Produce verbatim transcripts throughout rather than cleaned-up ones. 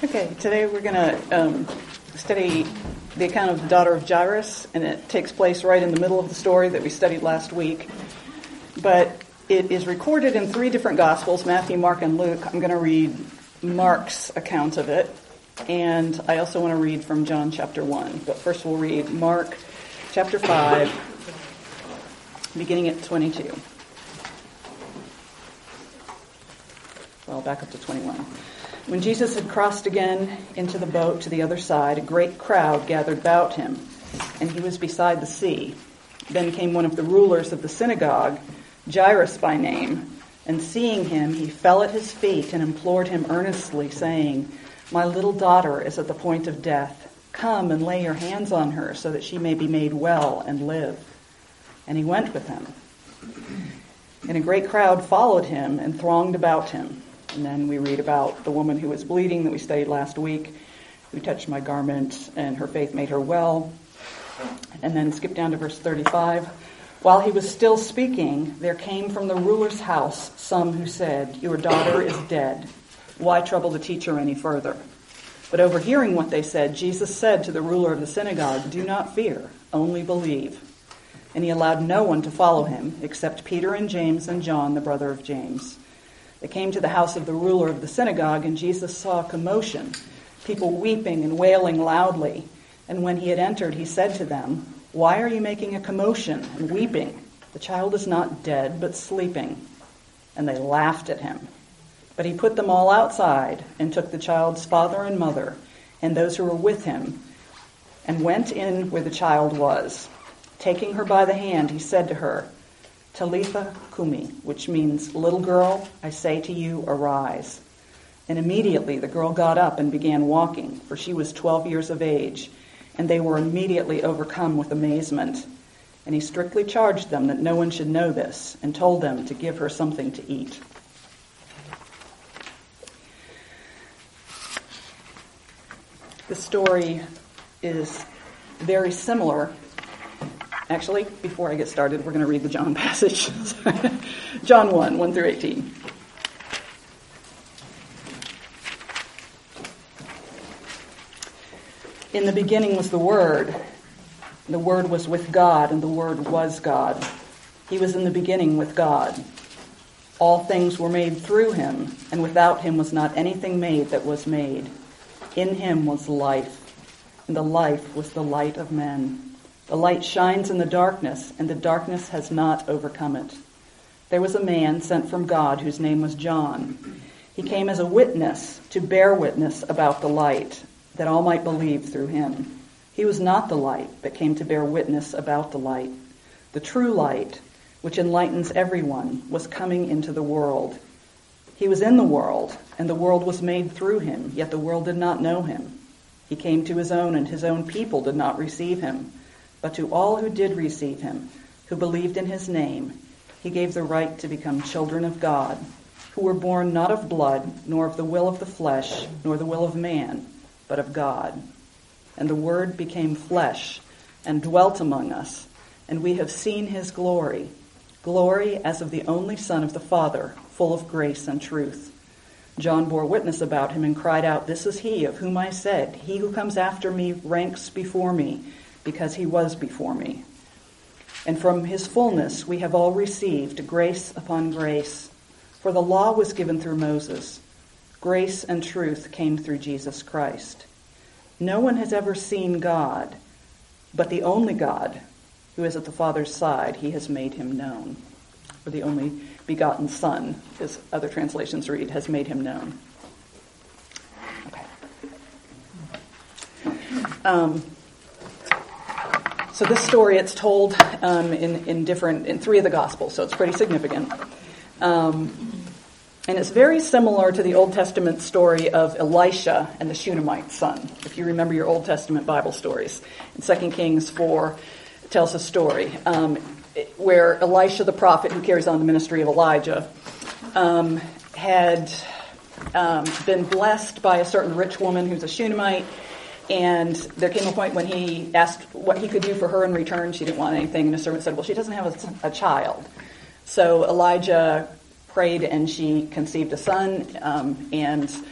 Okay, today we're going to um, study the account of the daughter of Jairus, and it takes place right in the middle of the story that we studied last week. But it is recorded in three different Gospels, Matthew, Mark, and Luke. I'm going to read Mark's account of it, and I also want to read from John chapter one. But first we'll read Mark chapter five, beginning at twenty-two. Well, back up to twenty-one. When Jesus had crossed again into the boat to the other side, a great crowd gathered about him, and he was beside the sea. Then came one of the rulers of the synagogue, Jairus by name, and seeing him, he fell at his feet and implored him earnestly, saying, "My little daughter is at the point of death. Come and lay your hands on her so that she may be made well and live." And he went with him. And a great crowd followed him and thronged about him. And then we read about the woman who was bleeding that we studied last week, who touched my garment, and her faith made her well. And then skip down to verse thirty-five. While he was still speaking, there came from the ruler's house some who said, "Your daughter is dead. Why trouble the teacher any further?" But overhearing what they said, Jesus said to the ruler of the synagogue, "Do not fear, only believe." And he allowed no one to follow him, except Peter and James and John, the brother of James. They came to the house of the ruler of the synagogue, and Jesus saw a commotion, people weeping and wailing loudly. And when he had entered, he said to them, "Why are you making a commotion and weeping? The child is not dead, but sleeping." And they laughed at him. But he put them all outside and took the child's father and mother and those who were with him and went in where the child was. Taking her by the hand, he said to her, "Talitha kumi," which means, "Little girl, I say to you, arise." And immediately the girl got up and began walking, for she was twelve years of age, and they were immediately overcome with amazement. And he strictly charged them that no one should know this, and told them to give her something to eat. The story is very similar. Actually, before I get started, we're going to read the John passage. John one, one through eighteen. In the beginning was the Word. The Word was with God, and the Word was God. He was in the beginning with God. All things were made through him, and without him was not anything made that was made. In him was life, and the life was the light of men. The light shines in the darkness, and the darkness has not overcome it. There was a man sent from God whose name was John. He came as a witness to bear witness about the light, that all might believe through him. He was not the light, but came to bear witness about the light. The true light, which enlightens everyone, was coming into the world. He was in the world, and the world was made through him, yet the world did not know him. He came to his own, and his own people did not receive him. But to all who did receive him, who believed in his name, he gave the right to become children of God, who were born not of blood, nor of the will of the flesh, nor the will of man, but of God. And the Word became flesh and dwelt among us, and we have seen his glory, glory as of the only Son of the Father, full of grace and truth. John bore witness about him and cried out, "This is he of whom I said, he who comes after me ranks before me, because he was before me." And from his fullness we have all received grace upon grace. For the law was given through Moses. Grace and truth came through Jesus Christ. No one has ever seen God, but the only God, who is at the Father's side, he has made him known. Or the only begotten Son, as other translations read, has made him known. Okay. Um... So this story, it's told um, in, in different, in three of the Gospels, so it's pretty significant. Um, and it's very similar to the Old Testament story of Elisha and the Shunammite son, if you remember your Old Testament Bible stories. In Second Kings four, it tells a story um, where Elisha, the prophet who carries on the ministry of Elijah, um, had um, been blessed by a certain rich woman who's a Shunammite. And there came a point when he asked what he could do for her in return. She didn't want anything. And the servant said, "Well, she doesn't have a, a child." So Elijah prayed, and she conceived a son. Um, and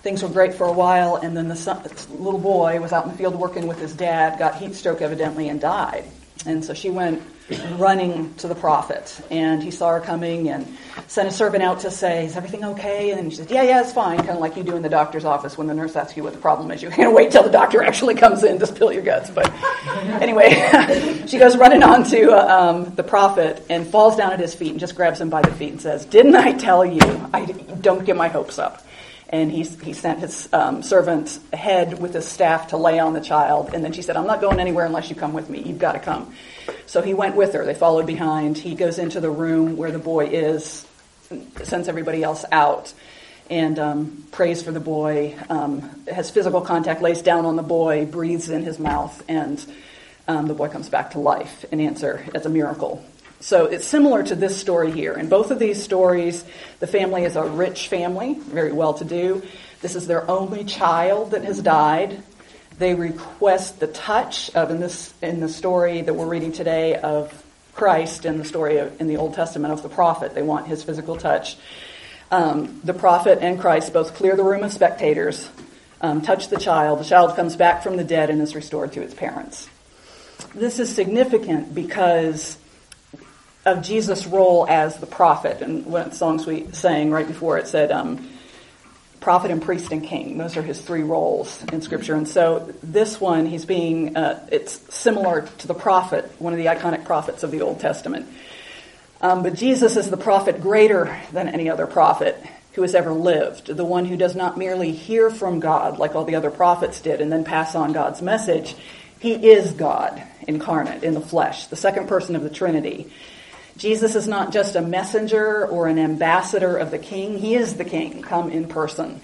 things were great for a while, and then the son, this little boy was out in the field working with his dad, got heat stroke evidently, and died. And so she went running to the prophet, and he saw her coming and sent a servant out to say, is everything okay? And she said, yeah, yeah, it's fine, kind of like you do in the doctor's office when the nurse asks you what the problem is. You can't wait till the doctor actually comes in to spill your guts. But anyway, she goes running on to uh, um, the prophet and falls down at his feet and just grabs him by the feet and says, didn't I tell you? I don't get my hopes up. And he, he sent his um, servant ahead with his staff to lay on the child. And then she said, I'm not going anywhere unless you come with me. You've got to come. So he went with her. They followed behind. He goes into the room where the boy is, sends everybody else out, and um, prays for the boy, um, has physical contact, lays down on the boy, breathes in his mouth, and um, the boy comes back to life. An answer as a miracle. So it's similar to this story here. In both of these stories, the family is a rich family, very well-to-do. This is their only child that has died. They request the touch of, in this in the story that we're reading today, of Christ, and the story of, in the Old Testament of the prophet. They want his physical touch. Um, the prophet and Christ both clear the room of spectators, um, touch the child. The child comes back from the dead and is restored to its parents. This is significant because of Jesus' role as the prophet. And one of the songs we sang right before it said, um, prophet and priest and king. Those are his three roles in Scripture. And so this one, he's being, uh, it's similar to the prophet, one of the iconic prophets of the Old Testament. Um, but Jesus is the prophet greater than any other prophet who has ever lived, the one who does not merely hear from God like all the other prophets did and then pass on God's message. He is God incarnate in the flesh, the second person of the Trinity. Jesus is not just a messenger or an ambassador of the king. He is the king, come in person.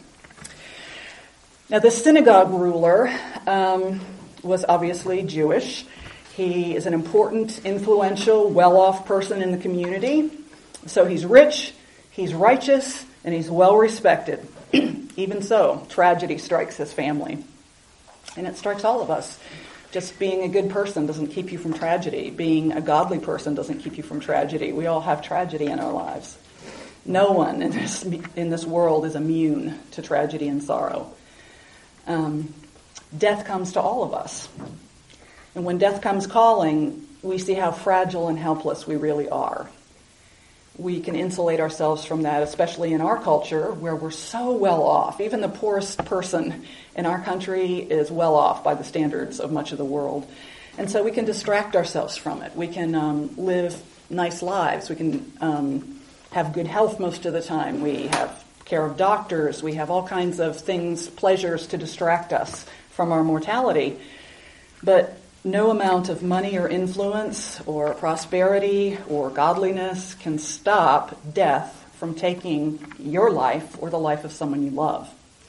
Now, the synagogue ruler um, was obviously Jewish. He is an important, influential, well-off person in the community. So he's rich, he's righteous, and he's well-respected. Even so, tragedy strikes his family. And it strikes all of us. Just being a good person doesn't keep you from tragedy. Being a godly person doesn't keep you from tragedy. We all have tragedy in our lives. No one in this in this world is immune to tragedy and sorrow. Um, death comes to all of us. And when death comes calling, we see how fragile and helpless we really are. We can insulate ourselves from that, especially in our culture where we're so well off. Even the poorest person in our country is well off by the standards of much of the world. And so we can distract ourselves from it. We can um, live nice lives. We can um, have good health most of the time. We have care of doctors. We have all kinds of things, pleasures to distract us from our mortality. But no amount of money or influence or prosperity or godliness can stop death from taking your life or the life of someone you love.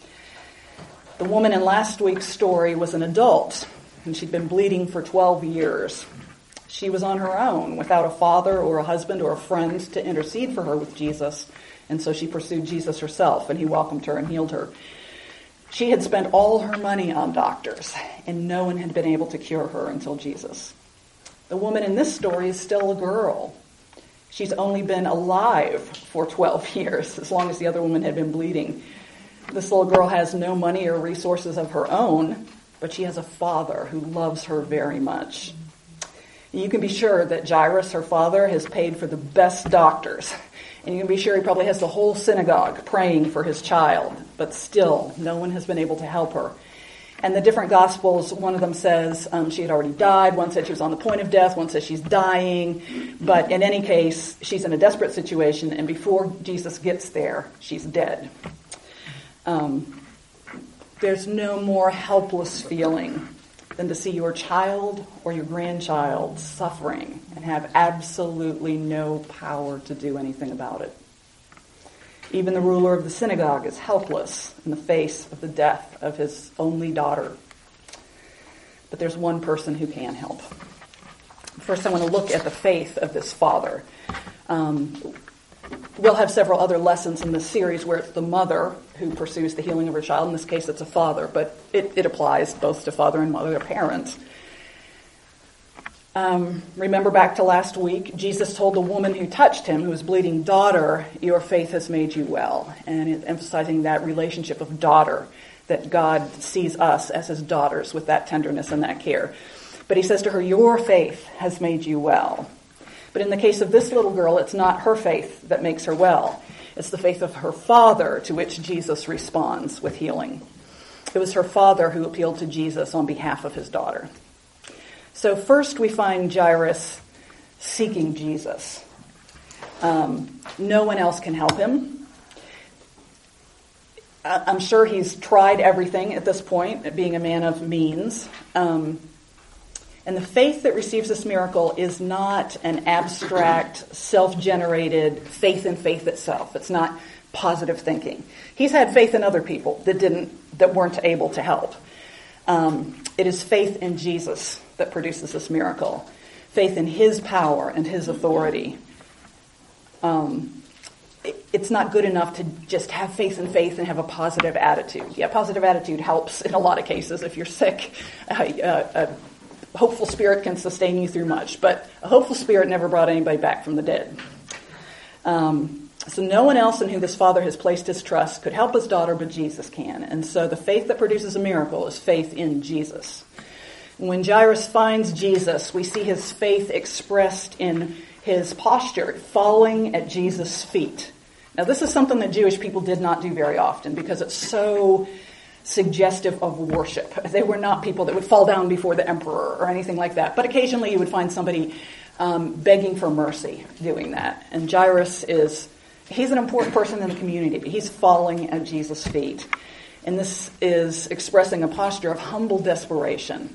The woman in last week's story was an adult, and she'd been bleeding for twelve years. She was on her own, without a father or a husband or a friend to intercede for her with Jesus, and so she pursued Jesus herself, and he welcomed her and healed her. She had spent all her money on doctors, and no one had been able to cure her until Jesus. The woman in this story is still a girl. She's only been alive for twelve years, as long as the other woman had been bleeding. This little girl has no money or resources of her own, but she has a father who loves her very much. You can be sure that Jairus, her father, has paid for the best doctors. And you can be sure he probably has the whole synagogue praying for his child. But still, no one has been able to help her. And the different Gospels, one of them says um, she had already died. One said she was on the point of death. One says she's dying. But in any case, she's in a desperate situation. And before Jesus gets there, she's dead. Um, there's no more helpless feeling than to see your child or your grandchild suffering and have absolutely no power to do anything about it. Even the ruler of the synagogue is helpless in the face of the death of his only daughter. But there's one person who can help. First, I want to look at the faith of this father. Um, we'll have several other lessons in this series where it's the mother who pursues the healing of her child. In this case, it's a father, but it, it applies both to father and mother, their parents. Um, remember back to last week, Jesus told the woman who touched him, who was bleeding, "Daughter, your faith has made you well." And it, emphasizing that relationship of daughter, that God sees us as his daughters with that tenderness and that care. But he says to her, "Your faith has made you well." But in the case of this little girl, it's not her faith that makes her well. It's the faith of her father to which Jesus responds with healing. It was her father who appealed to Jesus on behalf of his daughter. So first we find Jairus seeking Jesus. Um, no one else can help him. I'm sure he's tried everything at this point, being a man of means. Um, and the faith that receives this miracle is not an abstract, self-generated faith in faith itself. It's not positive thinking. He's had faith in other people that didn't, that weren't able to help. Um, it is faith in Jesus that produces this miracle. Faith in his power and his authority. Um, it, it's not good enough to just have faith in faith and have a positive attitude. Yeah, positive attitude helps in a lot of cases. If you're sick, uh, uh, a hopeful spirit can sustain you through much, but a hopeful spirit never brought anybody back from the dead. Um, so no one else in whom this father has placed his trust could help his daughter, but Jesus can. And so the faith that produces a miracle is faith in Jesus. When Jairus finds Jesus, we see his faith expressed in his posture, falling at Jesus' feet. Now, this is something that Jewish people did not do very often because it's so suggestive of worship. They were not people that would fall down before the emperor or anything like that. But occasionally you would find somebody um, begging for mercy doing that. And Jairus is, he's an important person in the community, but he's falling at Jesus' feet. And this is expressing a posture of humble desperation.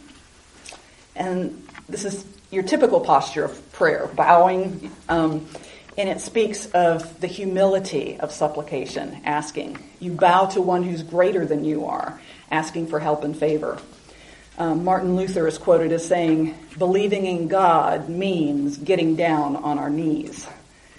And this is your typical posture of prayer, bowing, um, and it speaks of the humility of supplication, asking. You bow to one who's greater than you are, asking for help and favor. Um, Martin Luther is quoted as saying, "Believing in God means getting down on our knees."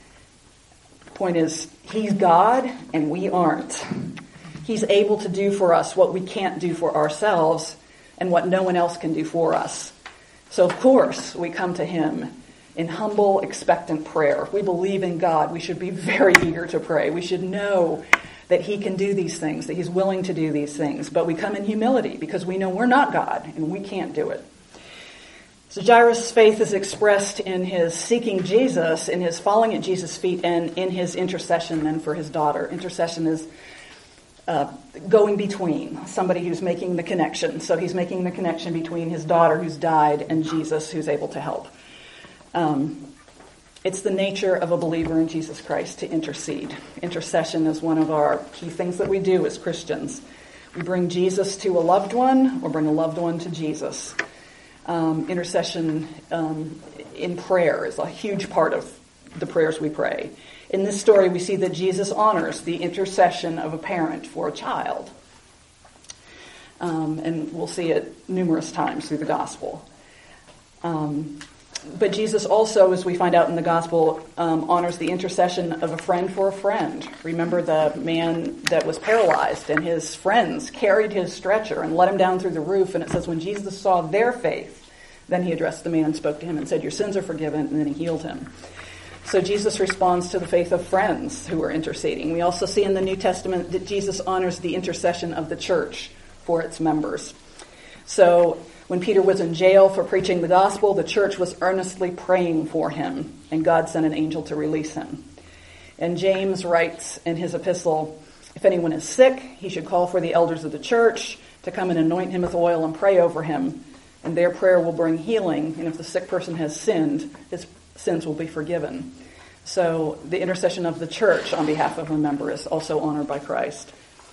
The point is, he's God and we aren't. He's able to do for us what we can't do for ourselves and what no one else can do for us. So, of course, we come to him in humble, expectant prayer. If we believe in God, we should be very eager to pray. We should know that he can do these things, that he's willing to do these things. But we come in humility because we know we're not God and we can't do it. So Jairus' faith is expressed in his seeking Jesus, in his falling at Jesus' feet, and in his intercession then for his daughter. Intercession is Uh, going between, somebody who's making the connection. So he's making the connection between his daughter who's died and Jesus who's able to help. Um, it's the nature of a believer in Jesus Christ to intercede. Intercession is one of our key things that we do as Christians. We bring Jesus to a loved one or bring a loved one to Jesus. Um, intercession um, in prayer is a huge part of the prayers we pray. In this story, we see that Jesus honors the intercession of a parent for a child. Um, and we'll see it numerous times through the gospel. Um, but Jesus also, as we find out in the gospel, um, honors the intercession of a friend for a friend. Remember the man that was paralyzed, and his friends carried his stretcher and let him down through the roof. And it says when Jesus saw their faith, then he addressed the man, spoke to him, and said, "Your sins are forgiven," and then he healed him. So Jesus responds to the faith of friends who are interceding. We also see in the New Testament that Jesus honors the intercession of the church for its members. So when Peter was in jail for preaching the gospel, the church was earnestly praying for him, and God sent an angel to release him. And James writes in his epistle, "If anyone is sick, he should call for the elders of the church to come and anoint him with oil and pray over him, and their prayer will bring healing, and if the sick person has sinned, his sins will be forgiven." So the intercession of the church on behalf of a member is also honored by Christ.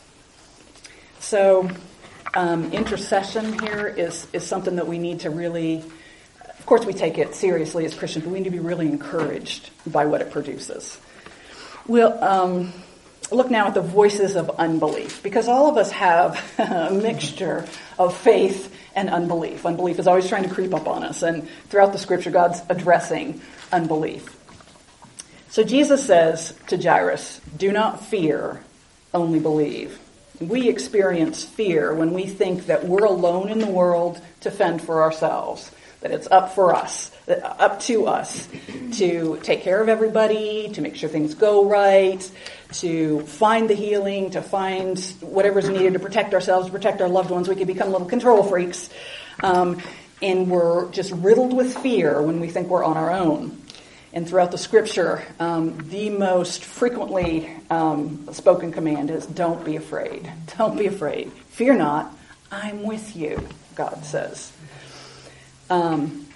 So um, intercession here is, is something that we need to really, of course we take it seriously as Christians, but we need to be really encouraged by what it produces. We'll um, look now at the voices of unbelief, because all of us have a mixture of faith and unbelief. Unbelief is always trying to creep up on us, and throughout the scripture, God's addressing unbelief. So Jesus says to Jairus, "Do not fear, only believe." We experience fear when we think that we're alone in the world to fend for ourselves, that it's up for us, up to us to take care of everybody, to make sure things go right, to find the healing, to find whatever's needed to protect ourselves, to protect our loved ones. We can become little control freaks. Um, and we're just riddled with fear when we think we're on our own. And throughout the scripture, um, the most frequently um, spoken command is, don't be afraid. Don't be afraid. Fear not. I'm with you, God says. Um,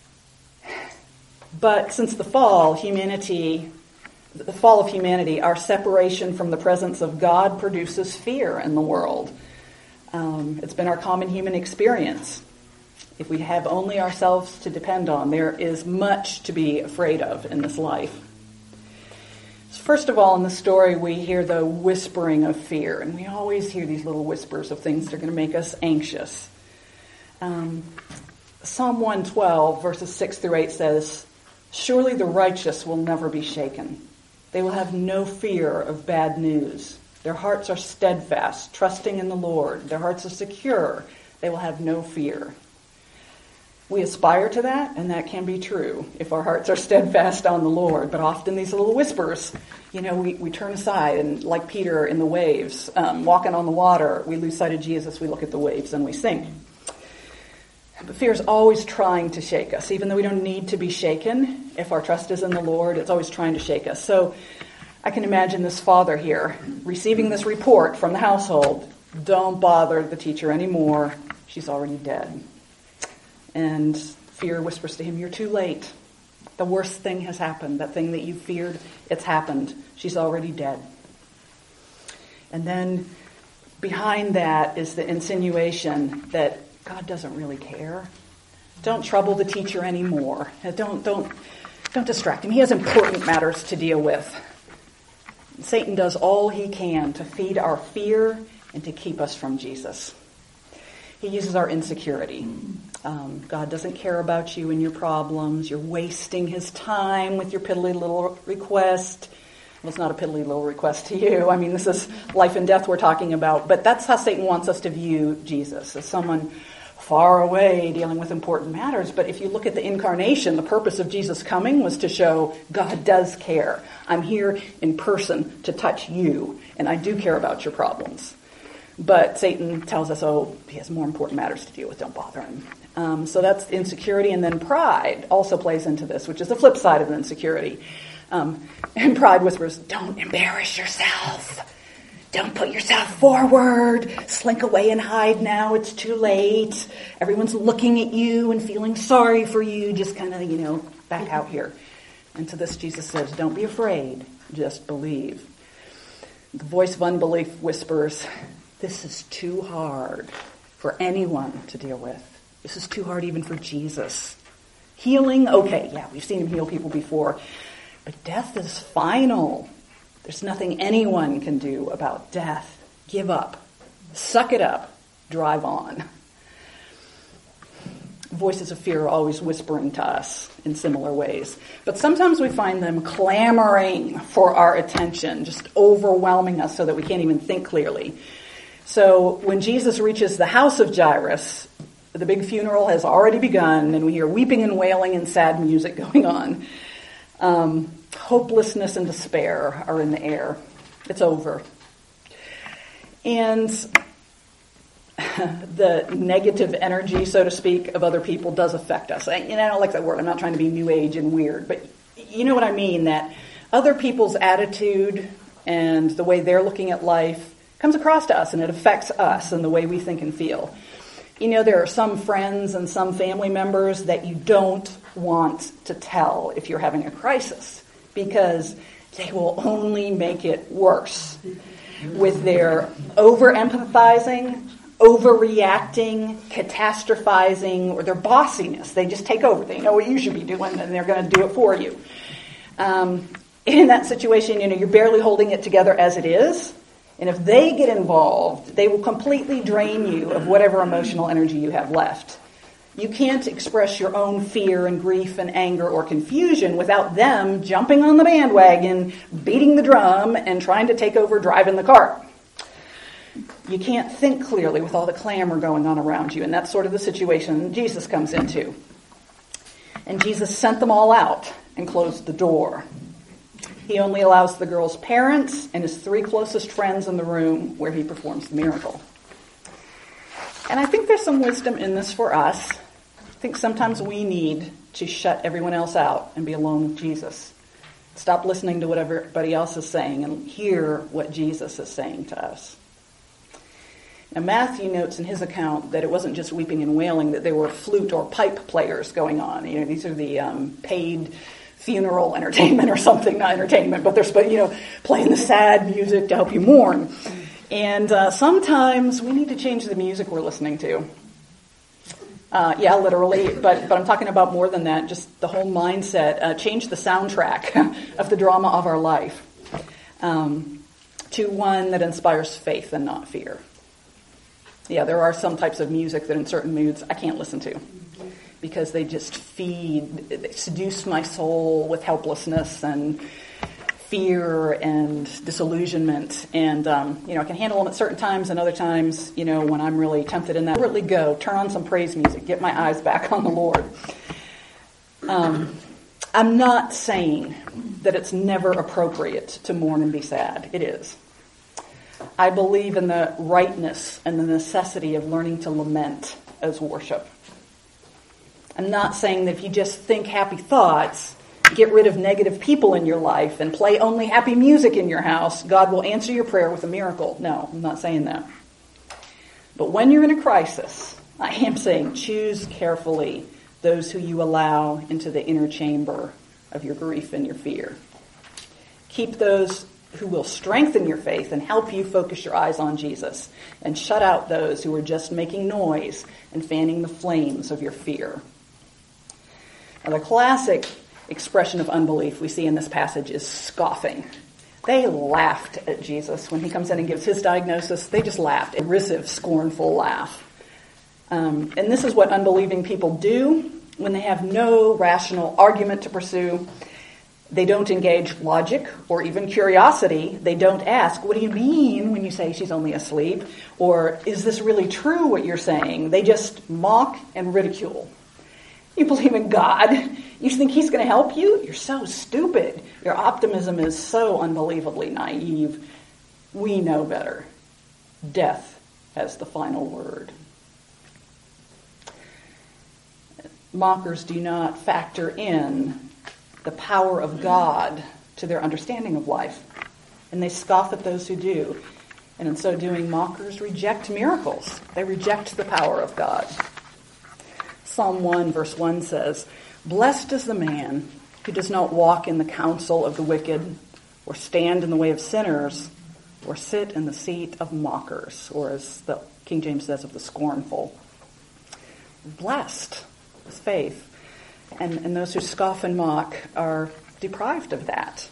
but since the fall, humanity, the fall of humanity, our separation from the presence of God produces fear in the world. Um, it's been our common human experience. If we have only ourselves to depend on, there is much to be afraid of in this life. So first of all, in the story, we hear the whispering of fear, and we always hear these little whispers of things that are going to make us anxious. Um, Psalm one twelve, verses six through eight says, surely the righteous will never be shaken. They will have no fear of bad news. Their hearts are steadfast, trusting in the Lord. Their hearts are secure. They will have no fear. We aspire to that, and that can be true if our hearts are steadfast on the Lord. But often these little whispers, you know, we, we turn aside, and like Peter in the waves, um, walking on the water, we lose sight of Jesus, we look at the waves, and we sink. But fear is always trying to shake us. Even though we don't need to be shaken, if our trust is in the Lord, it's always trying to shake us. So I can imagine this father here receiving this report from the household. Don't bother the teacher anymore. She's already dead. And fear whispers to him, you're too late. The worst thing has happened. That thing that you feared, it's happened. She's already dead. And then behind that is the insinuation that God doesn't really care. Don't trouble the teacher anymore. Don't, don't, don't distract him. He has important matters to deal with. Satan does all he can to feed our fear and to keep us from Jesus. He uses our insecurity. Um, God doesn't care about you and your problems. You're wasting his time with your piddly little request. Well, it's not a piddly little request to you. I mean, this is life and death we're talking about. But that's how Satan wants us to view Jesus, as someone far away dealing with important matters. But if you look at the incarnation, the purpose of Jesus coming was to show God does care. I'm here in person to touch you, and I do care about your problems. But Satan tells us, oh, he has more important matters to deal with. Don't bother him. Um, so that's insecurity. And then pride also plays into this, which is the flip side of insecurity. Um, and pride whispers, don't embarrass yourself. Don't put yourself forward. Slink away and hide now. It's too late. Everyone's looking at you and feeling sorry for you. Just kind of, you know, back out here. And to this, Jesus says, don't be afraid. Just believe. The voice of unbelief whispers, this is too hard for anyone to deal with. This is too hard even for Jesus. Healing, okay, yeah, we've seen him heal people before. But death is final. There's nothing anyone can do about death. Give up. Suck it up. Drive on. Voices of fear are always whispering to us in similar ways. But sometimes we find them clamoring for our attention, just overwhelming us so that we can't even think clearly. So when Jesus reaches the house of Jairus, the big funeral has already begun, and we hear weeping and wailing and sad music going on. Um, hopelessness and despair are in the air. It's over. And the negative energy, so to speak, of other people does affect us. I, and I don't like that word. I'm not trying to be new age and weird, but you know what I mean, that other people's attitude and the way they're looking at life comes across to us, and it affects us and the way we think and feel. You know, there are some friends and some family members that you don't want to tell if you're having a crisis, because they will only make it worse with their over-empathizing, overreacting, catastrophizing, or their bossiness. They just take over. They know what you should be doing, and they're going to do it for you. Um, in that situation, you know, you're barely holding it together as it is. And if they get involved, they will completely drain you of whatever emotional energy you have left. You can't express your own fear and grief and anger or confusion without them jumping on the bandwagon, beating the drum, and trying to take over driving the cart. You can't think clearly with all the clamor going on around you, and that's sort of the situation Jesus comes into. And Jesus sent them all out and closed the door. He only allows the girl's parents and his three closest friends in the room where he performs the miracle. And I think there's some wisdom in this for us. I think sometimes we need to shut everyone else out and be alone with Jesus. Stop listening to what everybody else is saying and hear what Jesus is saying to us. Now, Matthew notes in his account that it wasn't just weeping and wailing, that there were flute or pipe players going on. You know, these are the um, paid funeral entertainment or something, not entertainment, but they're, you know, playing the sad music to help you mourn. And uh, sometimes we need to change the music we're listening to. Uh, yeah, literally, but but I'm talking about more than that, just the whole mindset. Uh, change the soundtrack of the drama of our life um, to one that inspires faith and not fear. Yeah, there are some types of music that in certain moods I can't listen to because they just feed, they seduce my soul with helplessness and fear and disillusionment. And, um, you know, I can handle them at certain times, and other times, you know, when I'm really tempted in that, deliberately go, turn on some praise music, get my eyes back on the Lord. Um, I'm not saying that it's never appropriate to mourn and be sad. It is. I believe in the rightness and the necessity of learning to lament as worship. I'm not saying that if you just think happy thoughts, get rid of negative people in your life, and play only happy music in your house, God will answer your prayer with a miracle. No, I'm not saying that. But when you're in a crisis, I am saying choose carefully those who you allow into the inner chamber of your grief and your fear. Keep those who will strengthen your faith and help you focus your eyes on Jesus, and shut out those who are just making noise and fanning the flames of your fear. Now, the classic expression of unbelief we see in this passage is scoffing. They laughed at Jesus when he comes in and gives his diagnosis. They just laughed, a derisive, scornful laugh. Um, and this is what unbelieving people do when they have no rational argument to pursue. They don't engage logic or even curiosity. They don't ask, what do you mean when you say she's only asleep? Or is this really true what you're saying? They just mock and ridicule. You believe in God? You think he's going to help you? You're so stupid. Your optimism is so unbelievably naive. We know better. Death has the final word. Mockers do not factor in the power of God to their understanding of life, and they scoff at those who do. And in so doing, mockers reject miracles. They reject the power of God. Psalm one verse one says, "Blessed is the man who does not walk in the counsel of the wicked, or stand in the way of sinners, or sit in the seat of mockers," or as the King James says, of the scornful. Blessed is faith. And, and those who scoff and mock are deprived of that.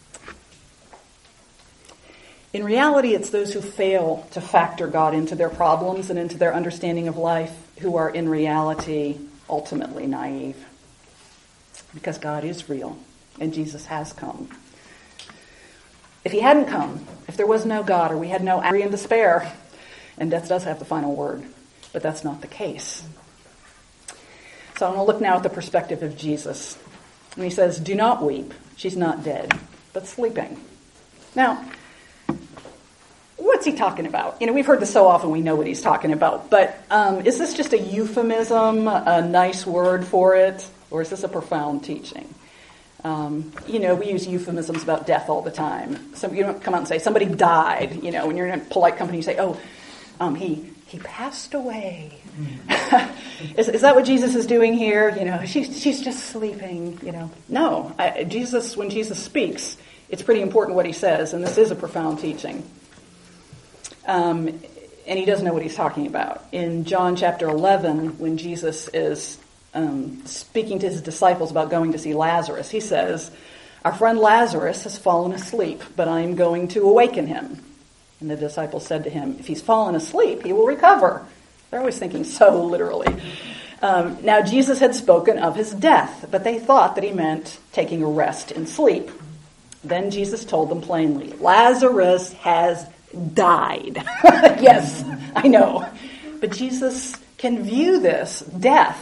In reality, it's those who fail to factor God into their problems and into their understanding of life who are in reality ultimately naive. Because God is real and Jesus has come. If he hadn't come, if there was no God, or we had no agony and despair, and death does have the final word, but that's not the case. So I want to look now at the perspective of Jesus. And he says, "Do not weep. She's not dead, but sleeping." Now, what's he talking about? You know, we've heard this so often, we know what he's talking about. But um, is this just a euphemism, a nice word for it? Or is this a profound teaching? Um, you know, we use euphemisms about death all the time. So you don't come out and say, somebody died. You know, when you're in a polite company, you say, oh, um, he... He passed away. is, is that what Jesus is doing here? You know, she's she's just sleeping. You know, no. I, Jesus, when Jesus speaks, it's pretty important what he says, and this is a profound teaching. Um, and he does know what he's talking about. In John chapter eleven, when Jesus is um, speaking to his disciples about going to see Lazarus, he says, "Our friend Lazarus has fallen asleep, but I am going to awaken him." And the disciples said to him, "If he's fallen asleep, he will recover." They're always thinking so literally. Um, now, Jesus had spoken of his death, but they thought that he meant taking a rest in sleep. Then Jesus told them plainly, "Lazarus has died." Yes, I know. But Jesus can view this death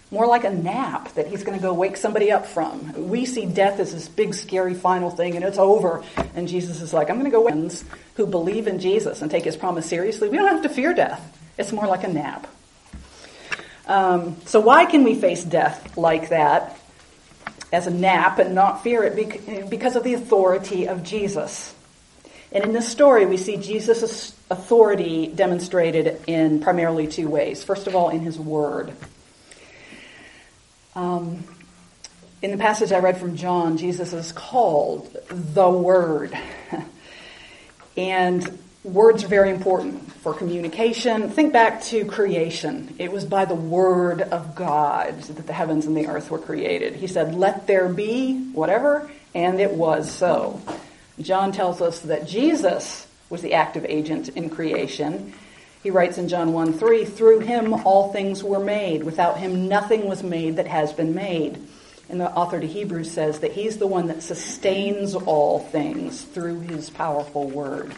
more like a nap that he's going to go wake somebody up from. We see death as this big, scary final thing, and it's over. And Jesus is like, I'm going to go wake ones who believe in Jesus and take his promise seriously. We don't have to fear death. It's more like a nap. Um, so why can we face death like that, as a nap, and not fear it? Because of the authority of Jesus. And in this story, we see Jesus' authority demonstrated in primarily two ways. First of all, in his word. Um, in the passage I read from John, Jesus is called the Word. And words are very important for communication. Think back to creation. It was by the word of God that the heavens and the earth were created. He said, let there be whatever, and it was so. John tells us that Jesus was the active agent in creation. He writes in John one three, through him all things were made. Without him nothing was made that has been made. And the author to Hebrews says that he's the one that sustains all things through his powerful word.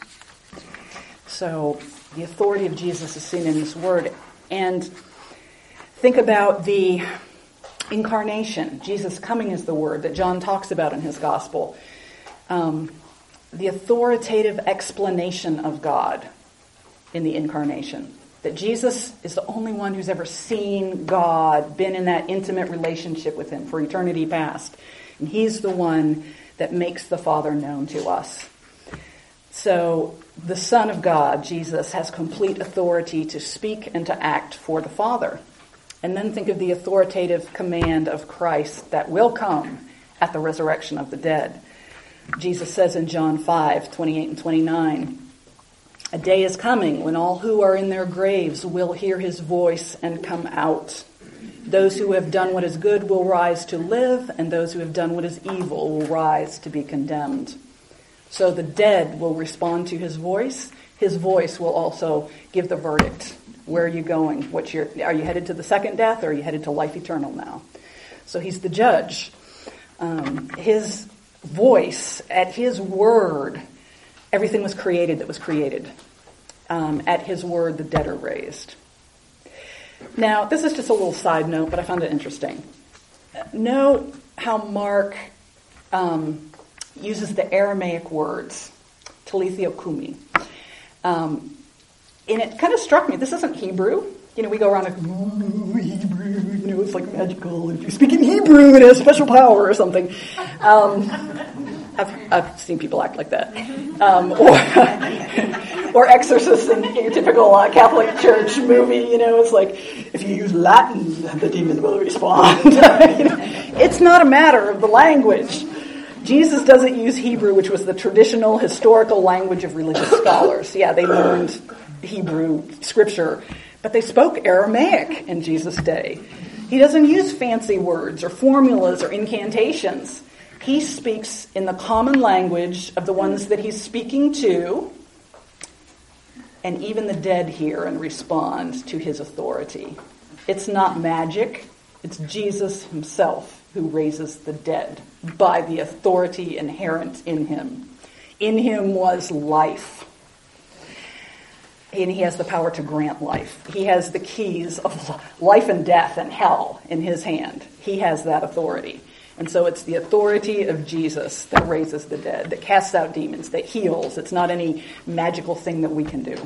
So the authority of Jesus is seen in this word. And think about the incarnation, Jesus coming as the word that John talks about in his gospel. Um, the authoritative explanation of God in the incarnation. That Jesus is the only one who's ever seen God, been in that intimate relationship with him for eternity past. And he's the one that makes the Father known to us. So the Son of God, Jesus, has complete authority to speak and to act for the Father. And then think of the authoritative command of Christ that will come at the resurrection of the dead. Jesus says in John five, twenty-eight and twenty-nine, a day is coming when all who are in their graves will hear his voice and come out. Those who have done what is good will rise to live, and those who have done what is evil will rise to be condemned. So the dead will respond to his voice. His voice will also give the verdict. Where are you going? What's your, are you headed to the second death, or are you headed to life eternal now? So he's the judge. Um, his voice, at his word, everything was created that was created. Um, at his word, the dead are raised. Now, this is just a little side note, but I found it interesting. Note how Mark um, uses the Aramaic words, talithio kumi. Um, and it kind of struck me, this isn't Hebrew. You know, we go around like, ooh, Hebrew, you know, it's like magical. If you speak in Hebrew, it has special power or something. Um, I've, I've seen people act like that. Um, or, or exorcists in your typical uh, Catholic Church movie, you know, it's like, if you use Latin, the demon will respond. You know, it's not a matter of the language. Jesus doesn't use Hebrew, which was the traditional historical language of religious scholars. Yeah, they learned Hebrew scripture, but they spoke Aramaic in Jesus' day. He doesn't use fancy words or formulas or incantations. He speaks in the common language of the ones that he's speaking to, and even the dead hear and respond to his authority. It's not magic. It's Jesus himself who raises the dead by the authority inherent in him. In him was life. And he has the power to grant life. He has the keys of life and death and hell in his hand. He has that authority. And so it's the authority of Jesus that raises the dead, that casts out demons, that heals. It's not any magical thing that we can do.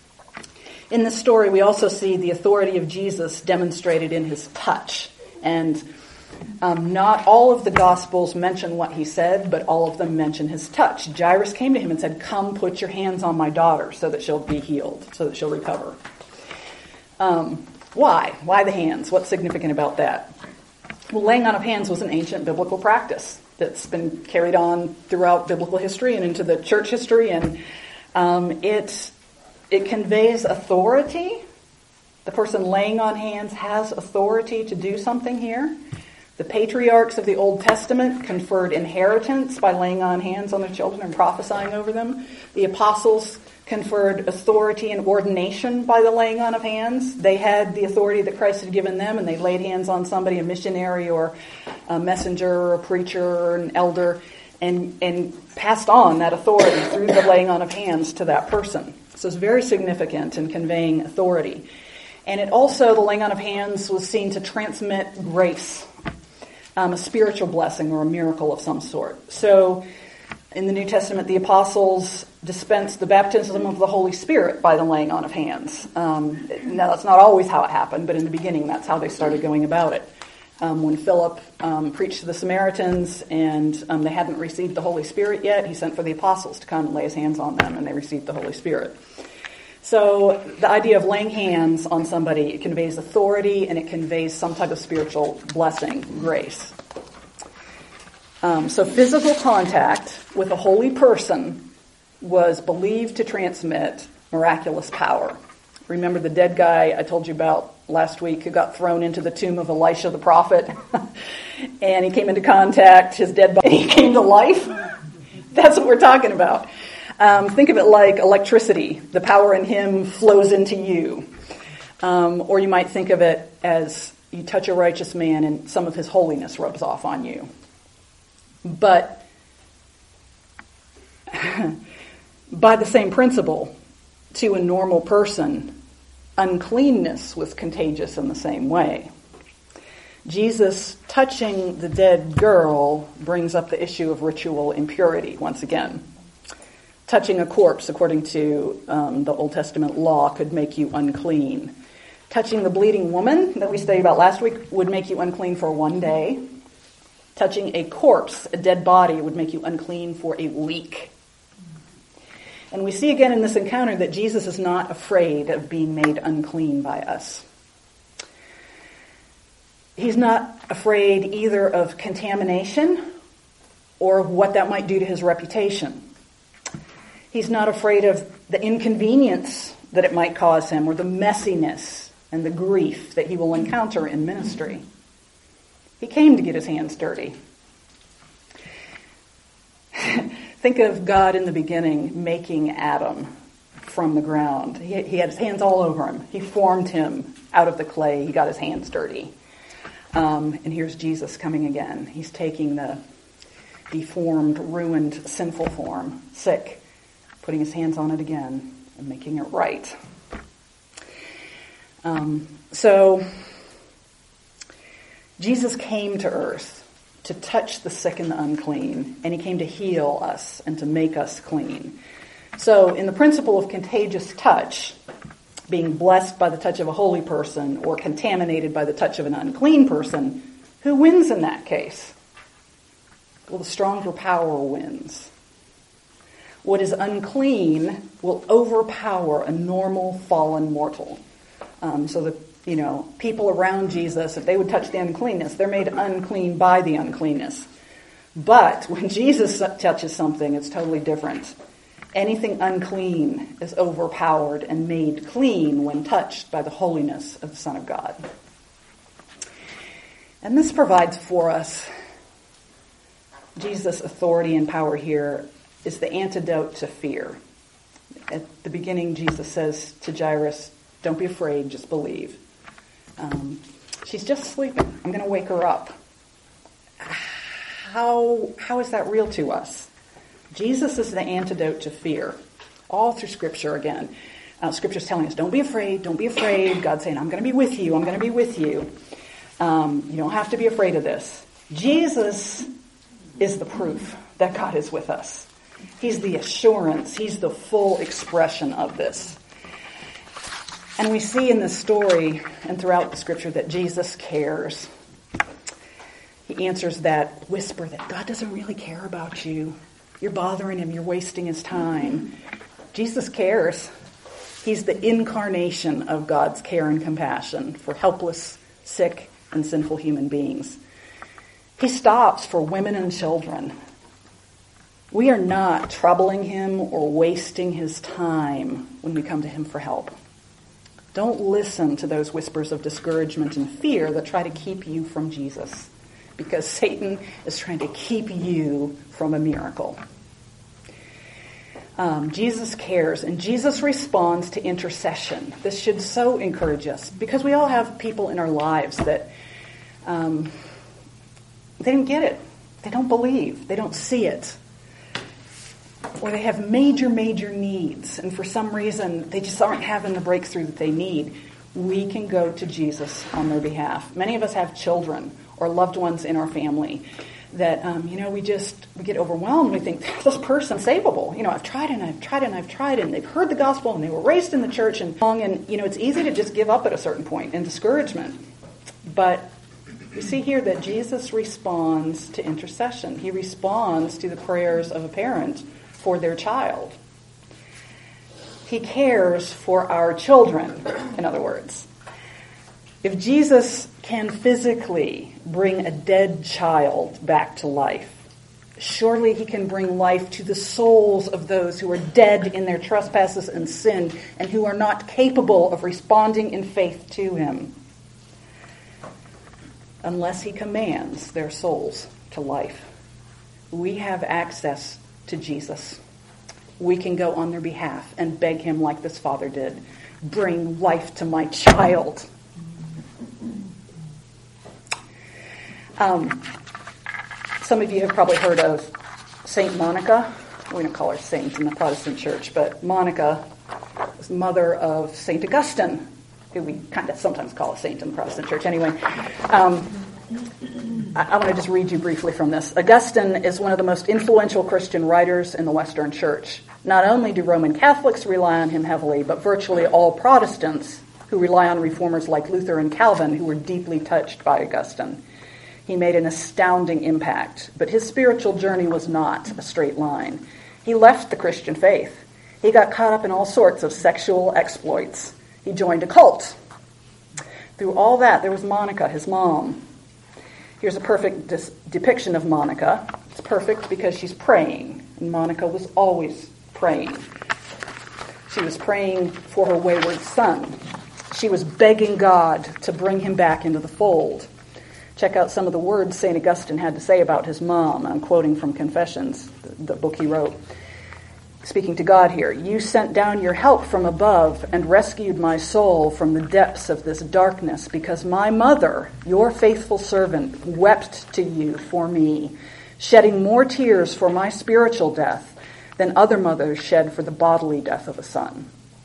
In this story, we also see the authority of Jesus demonstrated in his touch. And um, not all of the Gospels mention what he said, but all of them mention his touch. Jairus came to him and said, come, put your hands on my daughter so that she'll be healed, so that she'll recover. Um, why? Why the hands? What's significant about that? Well, laying on of hands was an ancient biblical practice that's been carried on throughout biblical history and into the church history, and um, it it conveys authority. The person laying on hands has authority to do something here. The patriarchs of the Old Testament conferred inheritance by laying on hands on their children and prophesying over them. The apostles conferred authority and ordination by the laying on of hands. They had the authority that Christ had given them, and they laid hands on somebody, a missionary or a messenger or a preacher or an elder, and, and passed on that authority through the laying on of hands to that person. So it's very significant in conveying authority. And it also, the laying on of hands was seen to transmit grace, um, a spiritual blessing or a miracle of some sort. So in the New Testament, the apostles dispensed the baptism of the Holy Spirit by the laying on of hands. Um, now, that's not always how it happened, but in the beginning, that's how they started going about it. Um, when Philip um, preached to the Samaritans and um, they hadn't received the Holy Spirit yet, he sent for the apostles to come and lay his hands on them, and they received the Holy Spirit. So the idea of laying hands on somebody, it conveys authority and it conveys some type of spiritual blessing, grace. Um, so physical contact with a holy person was believed to transmit miraculous power. Remember the dead guy I told you about last week who got thrown into the tomb of Elisha the prophet? And he came into contact, his dead body he came to life? That's what we're talking about. Um, think of it like electricity. The power in him flows into you. Um, or you might think of it as you touch a righteous man and some of his holiness rubs off on you. But by the same principle, to a normal person, uncleanness was contagious in the same way. Jesus touching the dead girl brings up the issue of ritual impurity once again. Touching a corpse, according to um, the Old Testament law, could make you unclean. Touching the bleeding woman that we studied about last week would make you unclean for one day. Touching a corpse, a dead body, would make you unclean for a week. And we see again in this encounter that Jesus is not afraid of being made unclean by us. He's not afraid either of contamination or of what that might do to his reputation. He's not afraid of the inconvenience that it might cause him or the messiness and the grief that he will encounter in ministry. He came to get his hands dirty. Think of God in the beginning making Adam from the ground. He, he had his hands all over him. He formed him out of the clay. He got his hands dirty. Um, and here's Jesus coming again. He's taking the deformed, ruined, sinful form, sick, putting his hands on it again and making it right. Um, so Jesus came to earth to touch the sick and the unclean, and he came to heal us and to make us clean. So in the principle of contagious touch, being blessed by the touch of a holy person or contaminated by the touch of an unclean person, who wins in that case? Well, the stronger power wins. What is unclean will overpower a normal fallen mortal. Um, so the you know people around Jesus, if they would touch the uncleanness, they're made unclean by the uncleanness. But when Jesus touches something, it's totally different. Anything unclean is overpowered and made clean when touched by the holiness of the Son of God. And this provides for us, Jesus' authority and power here is the antidote to fear. At the beginning, Jesus says to Jairus, don't be afraid, just believe. Um, she's just sleeping. I'm going to wake her up. How, how is that real to us? Jesus is the antidote to fear. All through Scripture again. Uh, Scripture's telling us, don't be afraid, don't be afraid. God's saying, I'm going to be with you, I'm going to be with you. Um, you don't have to be afraid of this. Jesus is the proof that God is with us. He's the assurance. He's the full expression of this. And we see in this story and throughout the Scripture that Jesus cares. He answers that whisper that God doesn't really care about you. You're bothering him. You're wasting his time. Jesus cares. He's the incarnation of God's care and compassion for helpless, sick, and sinful human beings. He stops for women and children. We are not troubling him or wasting his time when we come to him for help. Don't listen to those whispers of discouragement and fear that try to keep you from Jesus, because Satan is trying to keep you from a miracle. Um, Jesus cares, and Jesus responds to intercession. This should so encourage us, because we all have people in our lives that um, they don't get it. They don't believe. They don't see it. Or they have major, major needs, and for some reason they just aren't having the breakthrough that they need. we can go to Jesus on their behalf. Many of us have children or loved ones in our family that, um, you know, we just, we get overwhelmed. We think, this person's savable. You know, I've tried and I've tried and I've tried and they've heard the gospel and they were raised in the church and long. And, you know, it's easy to just give up at a certain point in discouragement. But we see here that Jesus responds to intercession. He responds to the prayers of a parent for their child. He cares for our children, in other words. If Jesus can physically bring a dead child back to life, surely he can bring life to the souls of those who are dead in their trespasses and sin and who are not capable of responding in faith to him, unless he commands their souls to life. We have access to Jesus. We can go on their behalf and beg him like this father did. Bring life to my child. Um, some of you have probably heard of Saint Monica. We don't call her saint in the Protestant church, but Monica was the mother of Saint Augustine, who we kind of sometimes call a saint in the Protestant church. Anyway, um, I, I want to just read you briefly from this. Augustine is one of the most influential Christian writers in the Western Church. Not only do Roman Catholics rely on him heavily, but virtually all Protestants who rely on reformers like Luther and Calvin, who were deeply touched by Augustine. He made an astounding impact, but his spiritual journey was not a straight line. He left the Christian faith. He got caught up in all sorts of sexual exploits. He joined a cult. Through all that, there was Monica, his mom. Here's a perfect dis- depiction of Monica. It's perfect because she's praying, and Monica was always praying. She was praying for her wayward son. She was begging God to bring him back into the fold. Check out some of the words Saint Augustine had to say about his mom. I'm quoting from Confessions, the, the book he wrote. Speaking to God here, "You sent down your help from above and rescued my soul from the depths of this darkness, because my mother, your faithful servant, wept to you for me, shedding more tears for my spiritual death than other mothers shed for the bodily death of a son."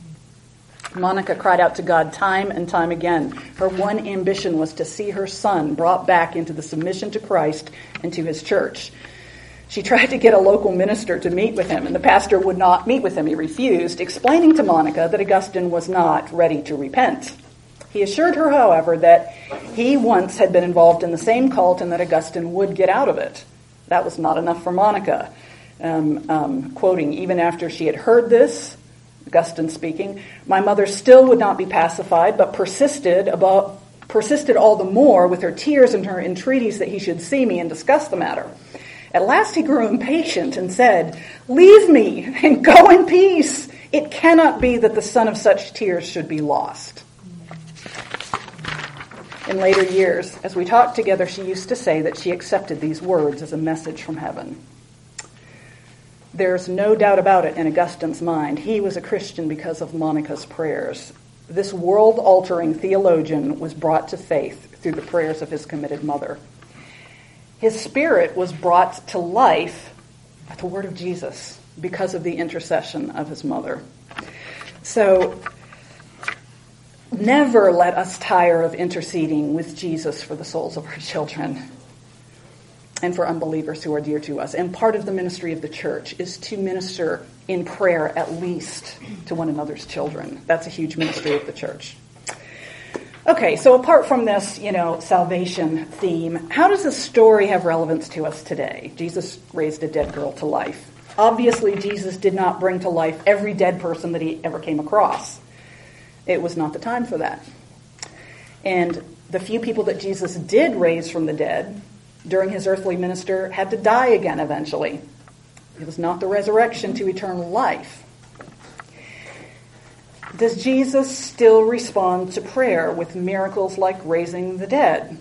Monica cried out to God time and time again. Her one ambition was to see her son brought back into the submission to Christ and to his church. She tried to get a local minister to meet with him, and the pastor would not meet with him. He refused, explaining to Monica that Augustine was not ready to repent. He assured her, however, that he once had been involved in the same cult and that Augustine would get out of it. That was not enough for Monica. Um, um, quoting, "Even after she had heard this," Augustine speaking, "my mother still would not be pacified, but persisted about persisted all the more with her tears and her entreaties that he should see me and discuss the matter. At last he grew impatient and said, 'Leave me and go in peace. It cannot be that the son of such tears should be lost.'" In later years, as we talked together, she used to say that she accepted these words as a message from heaven. There's no doubt about it in Augustine's mind. He was a Christian because of Monica's prayers. This world-altering theologian was brought to faith through the prayers of his committed mother. His spirit was brought to life at the word of Jesus because of the intercession of his mother. So never let us tire of interceding with Jesus for the souls of our children and for unbelievers who are dear to us. And part of the ministry of the church is to minister in prayer at least to one another's children. That's a huge ministry of the church. Okay, so apart from this, you know, salvation theme, how does this story have relevance to us today? Jesus raised a dead girl to life. Obviously, Jesus did not bring to life every dead person that he ever came across. It was not the time for that. And the few people that Jesus did raise from the dead during his earthly ministry had to die again eventually. It was not the resurrection to eternal life. Does Jesus still respond to prayer with miracles like raising the dead?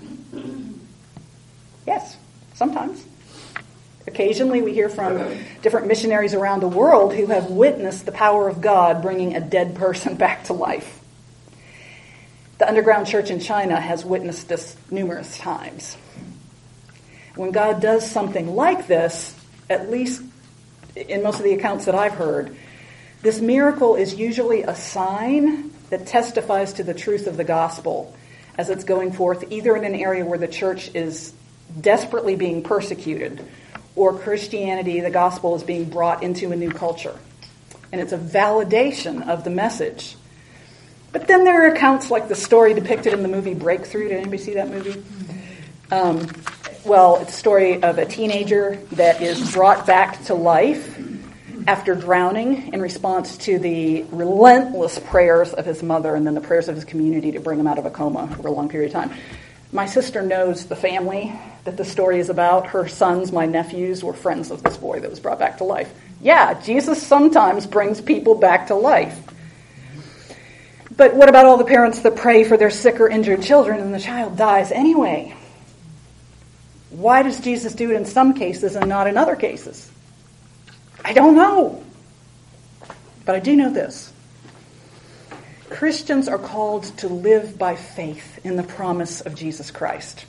Yes, sometimes. Occasionally we hear from different missionaries around the world who have witnessed the power of God bringing a dead person back to life. The underground church in China has witnessed this numerous times. When God does something like this, at least in most of the accounts that I've heard, this miracle is usually a sign that testifies to the truth of the gospel as it's going forth either in an area where the church is desperately being persecuted or Christianity, the gospel, is being brought into a new culture. And it's a validation of the message. But then there are accounts like the story depicted in the movie Breakthrough. Did anybody see that movie? Um, well, it's a story of a teenager that is brought back to life after drowning in response to the relentless prayers of his mother and then the prayers of his community to bring him out of a coma over a long period of time. My sister knows the family that the story is about. Her sons, my nephews, were friends of this boy that was brought back to life. Yeah, Jesus sometimes brings people back to life. But what about all the parents that pray for their sick or injured children and the child dies anyway? Why does Jesus do it in some cases and not in other cases? I don't know. But I do know this. Christians are called to live by faith in the promise of Jesus Christ.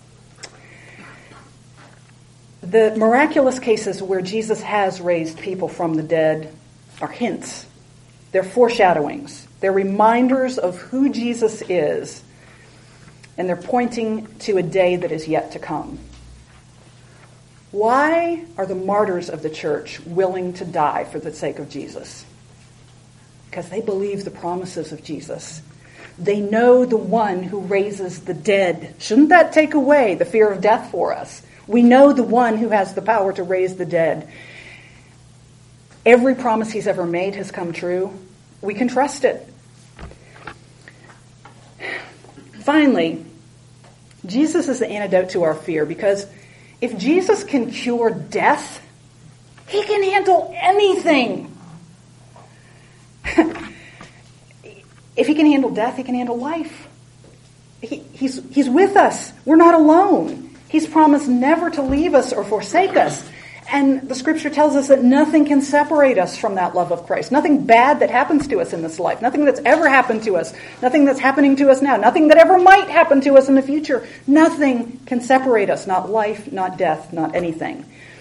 The miraculous cases where Jesus has raised people from the dead are hints. They're foreshadowings. They're reminders of who Jesus is, and they're pointing to a day that is yet to come. Why are the martyrs of the church willing to die for the sake of Jesus? Because they believe the promises of Jesus. They know the one who raises the dead. Shouldn't that take away the fear of death for us? We know the one who has the power to raise the dead. Every promise he's ever made has come true. We can trust it. Finally, Jesus is the antidote to our fear, because if Jesus can cure death, he can handle anything. If he can handle death, he can handle life. He, he's, he's with us. We're not alone. He's promised never to leave us or forsake us. And the scripture tells us that nothing can separate us from that love of Christ. Nothing bad that happens to us in this life. Nothing that's ever happened to us. Nothing that's happening to us now. Nothing that ever might happen to us in the future. Nothing can separate us. Not life, not death, not anything.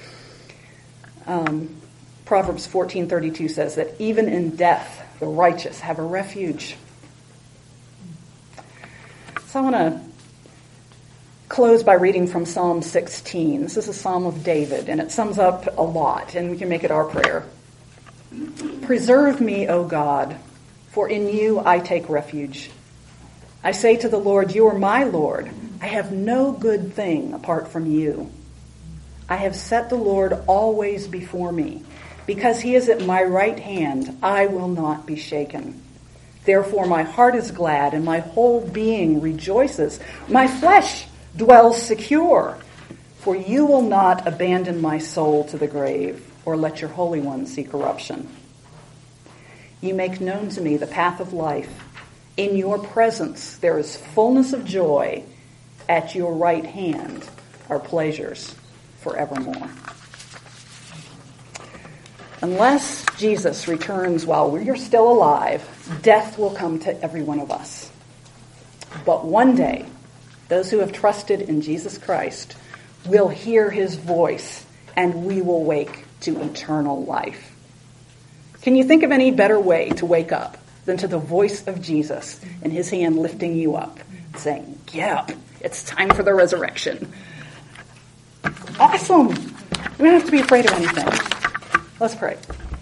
Um, Proverbs fourteen thirty-two says that even in death, the righteous have a refuge. So I want to close by reading from Psalm sixteen. This is a psalm of David, and it sums up a lot, and we can make it our prayer. Preserve me, O God, for in you I take refuge. I say to the Lord, you are my Lord. I have no good thing apart from you. I have set the Lord always before me. Because he is at my right hand, I will not be shaken. Therefore my heart is glad, and my whole being rejoices. My flesh dwells secure, for you will not abandon my soul to the grave, or let your Holy One see corruption. You make known to me the path of life. In your presence there is fullness of joy. At your right hand are pleasures forevermore. Unless Jesus returns while we're still alive, death will come to every one of us. But one day, those who have trusted in Jesus Christ will hear his voice, and we will wake to eternal life. Can you think of any better way to wake up than to the voice of Jesus and his hand lifting you up, saying, get up, it's time for the resurrection. Awesome. We don't have to be afraid of anything. Let's pray.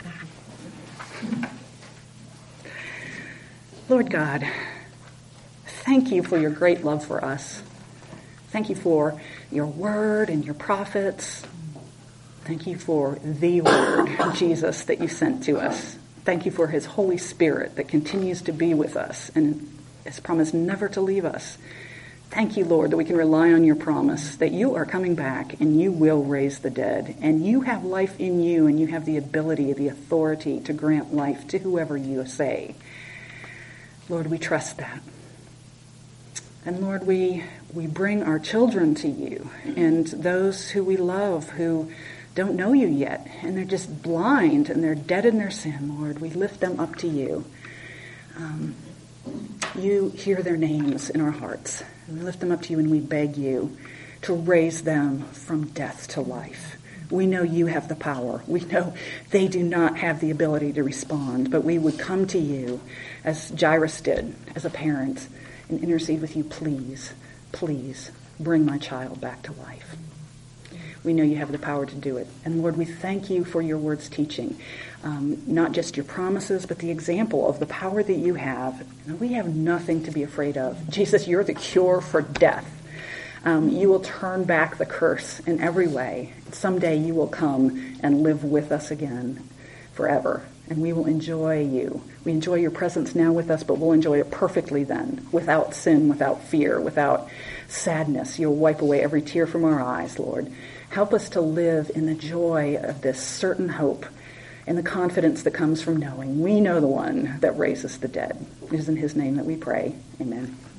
Lord God, thank you for your great love for us. Thank you for your word and your prophets. Thank you for the word, Jesus, that you sent to us. Thank you for his Holy Spirit that continues to be with us and has promised never to leave us. Thank you, Lord, that we can rely on your promise that you are coming back and you will raise the dead. And you have life in you, and you have the ability, the authority to grant life to whoever you say. Lord, we trust that. And Lord, we we bring our children to you, and those who we love who don't know you yet, and they're just blind and they're dead in their sin, Lord. We lift them up to you. Um, you hear their names in our hearts. We lift them up to you, and we beg you to raise them from death to life. We know you have the power. We know they do not have the ability to respond, but we would come to you as Jairus did, as a parent, and intercede with you, please, please bring my child back to life. We know you have the power to do it. And Lord, we thank you for your word's teaching, um, not just your promises, but the example of the power that you have. And we have nothing to be afraid of. Jesus, you're the cure for death. Um, you will turn back the curse in every way. Someday you will come and live with us again forever. And we will enjoy you. We enjoy your presence now with us, but we'll enjoy it perfectly then, without sin, without fear, without sadness. You'll wipe away every tear from our eyes, Lord. Help us to live in the joy of this certain hope and the confidence that comes from knowing we know the one that raises the dead. It is in his name that we pray. Amen.